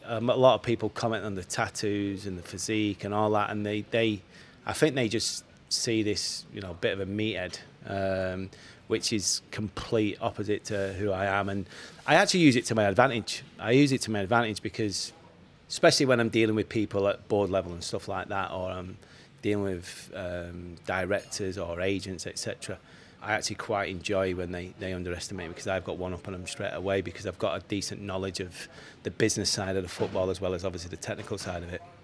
a lot of people comment on the tattoos and the physique and all that, and I think they just see this, bit of a meathead, which is complete opposite to who I am. And I actually use it to my advantage. I use it to my advantage because, especially when I'm dealing with people at board level and stuff like that, or I'm dealing with directors or agents, etc., I actually quite enjoy when they underestimate me, because I've got one up on them straight away, because I've got a decent knowledge of the business side of the football as well as obviously the technical side of it.